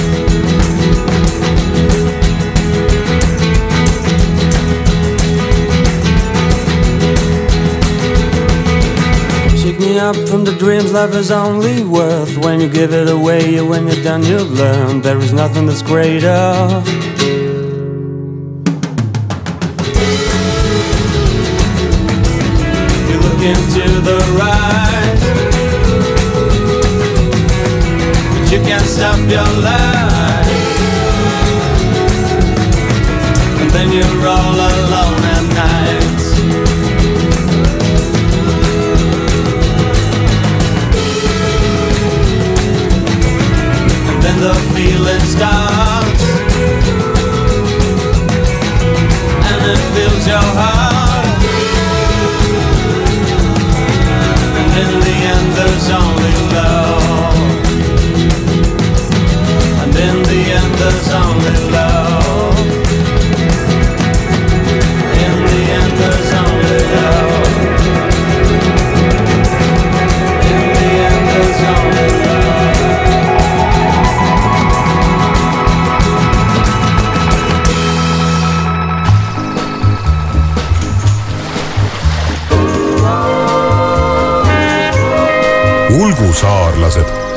Shake me up from the dreams life is only worth. When you give it away, when you're done you learn there is nothing that's greater. You look into the rise, but you can't stop your life, and then you're all alone at night. The feeling starts, and it fills your heart, and in the end there's only love, and in the end there's only love, in the end there's only love, in the end there's only love. Ulgusaarlased